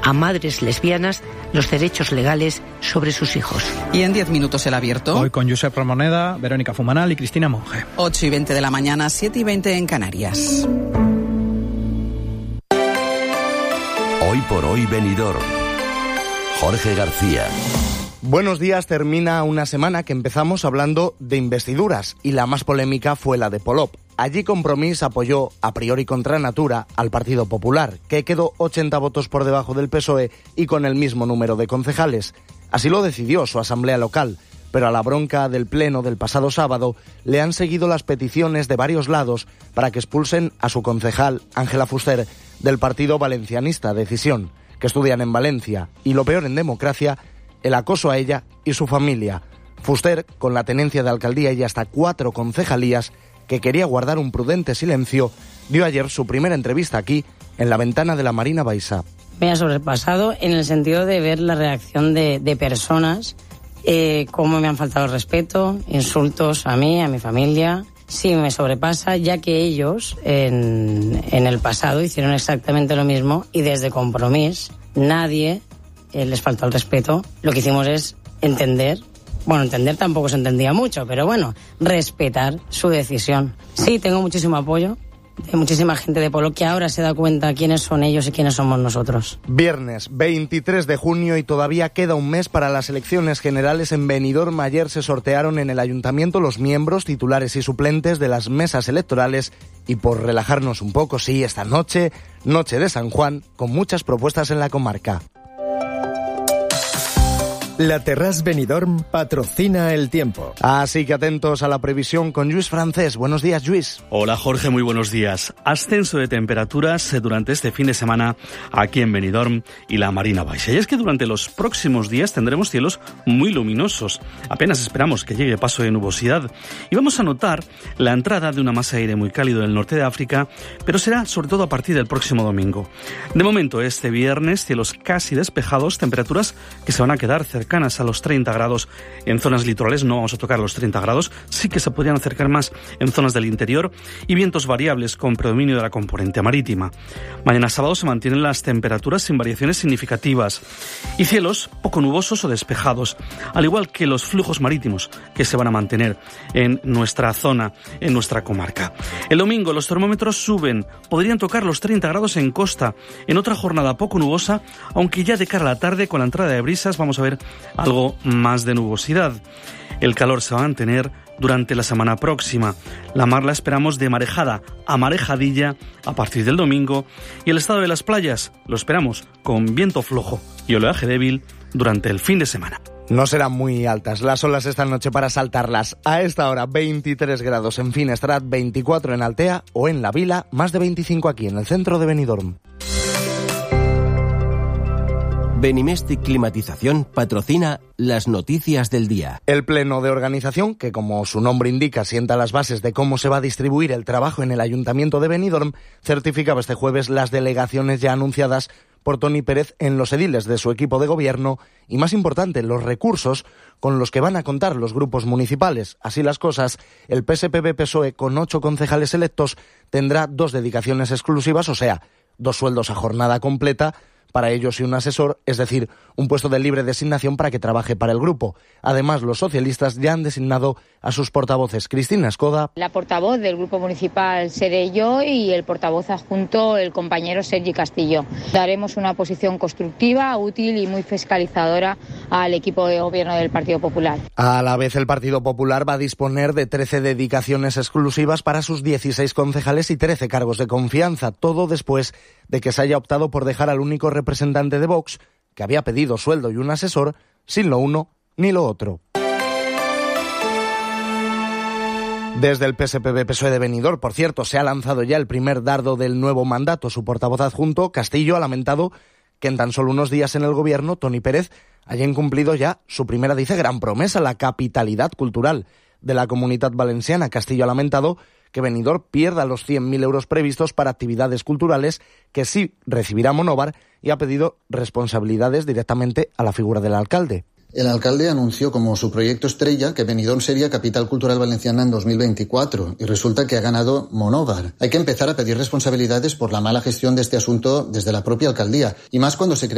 a madres lesbianas los derechos legales sobre sus hijos. Y en 10 minutos el abierto. Hoy con Josep Ramoneda, Verónica Fumanal y Cristina Monge. 8:20 de la mañana, 7:20 en Canarias. Hoy por hoy Benidorm. Jorge García. Buenos días, termina una semana que empezamos hablando de investiduras y la más polémica fue la de Polop. Allí Compromís apoyó, a priori contra natura, al Partido Popular, que quedó 80 votos por debajo del PSOE y con el mismo número de concejales. Así lo decidió su asamblea local, pero a la bronca del pleno del pasado sábado le han seguido las peticiones de varios lados para que expulsen a su concejal, Ángela Fuster, del partido valencianista Decisión, que estudian en Valencia, y lo peor en democracia, el acoso a ella y su familia. Fuster, con la tenencia de alcaldía y hasta 4 concejalías, que quería guardar un prudente silencio, dio ayer su primera entrevista aquí, en la ventana de la Marina Baixa. Me ha sobrepasado en el sentido de ver la reacción de personas, cómo me han faltado el respeto, insultos a mí, a mi familia. Sí, me sobrepasa, ya que ellos en el pasado hicieron exactamente lo mismo y desde Compromís nadie les faltó el respeto. Lo que hicimos es entender tampoco se entendía mucho, pero bueno, respetar su decisión. Sí, tengo muchísimo apoyo de muchísima gente de Polop que ahora se da cuenta quiénes son ellos y quiénes somos nosotros. Viernes 23 de junio y todavía queda un mes para las elecciones generales en Benidorm. Ayer se sortearon en el ayuntamiento los miembros, titulares y suplentes de las mesas electorales y por relajarnos un poco, sí, esta noche de San Juan, con muchas propuestas en la comarca. La Terrasse Benidorm patrocina el tiempo. Así que atentos a la previsión con Lluís Francés. Buenos días, Lluís. Hola, Jorge, muy buenos días. Ascenso de temperaturas durante este fin de semana aquí en Benidorm y la Marina Baixa. Y es que durante los próximos días tendremos cielos muy luminosos. Apenas esperamos que llegue paso de nubosidad. Y vamos a notar la entrada de una masa de aire muy cálido del norte de África, pero será sobre todo a partir del próximo domingo. De momento, este viernes, cielos casi despejados, temperaturas que se van a quedar cercanas a los 30 grados en zonas litorales. No vamos a tocar los 30 grados, sí que se podrían acercar más en zonas del interior, y vientos variables con predominio de la componente marítima. Mañana sábado se mantienen las temperaturas sin variaciones significativas y cielos poco nubosos o despejados, al igual que los flujos marítimos que se van a mantener en nuestra zona, en nuestra comarca. El domingo los termómetros suben, podrían tocar los 30 grados en costa, en otra jornada poco nubosa, aunque ya de cara a la tarde con la entrada de brisas vamos a ver algo más de nubosidad. El calor se va a mantener durante la semana próxima. La mar la esperamos de marejada a marejadilla a partir del domingo, y el estado de las playas lo esperamos con viento flojo y oleaje débil durante el fin de semana. No serán muy altas las olas esta noche para saltarlas. A esta hora 23 grados en Finestrat, 24 en Altea o en La Vila, más de 25 aquí en el centro de Benidorm. Benimestic Climatización patrocina las noticias del día. El pleno de organización, que como su nombre indica sienta las bases de cómo se va a distribuir el trabajo en el ayuntamiento de Benidorm, certificaba este jueves las delegaciones ya anunciadas por Toni Pérez en los ediles de su equipo de gobierno y, más importante, los recursos con los que van a contar los grupos municipales. Así las cosas, el PSPB-PSOE, con 8 concejales electos, tendrá 2 dedicaciones exclusivas, o sea, 2 sueldos a jornada completa para ellos y un asesor, es decir, un puesto de libre designación para que trabaje para el grupo. Además, los socialistas ya han designado a sus portavoces. Cristina Escoda. La portavoz del grupo municipal seré yo y el portavoz adjunto el compañero Sergi Castillo. Daremos una posición constructiva, útil y muy fiscalizadora al equipo de gobierno del Partido Popular. A la vez, el Partido Popular va a disponer de 13 dedicaciones exclusivas para sus 16 concejales y 13 cargos de confianza, todo después de que se haya optado por dejar al único representante de Vox, que había pedido sueldo y un asesor, sin lo uno ni lo otro. Desde el PSPB-PSOE de Benidorm, por cierto, se ha lanzado ya el primer dardo del nuevo mandato. Su portavoz adjunto, Castillo, ha lamentado que en tan solo unos días en el gobierno, Toni Pérez haya incumplido ya su primera, dice, gran promesa, la capitalidad cultural de la Comunitat Valenciana. Castillo ha lamentado que Benidorm pierda los 100.000 euros previstos para actividades culturales que sí recibirá Monóvar, y ha pedido responsabilidades directamente a la figura del alcalde. El alcalde anunció como su proyecto estrella que Benidorm sería capital cultural valenciana en 2024 y resulta que ha ganado Monóvar. Hay que empezar a pedir responsabilidades por la mala gestión de este asunto desde la propia alcaldía y más cuando se crea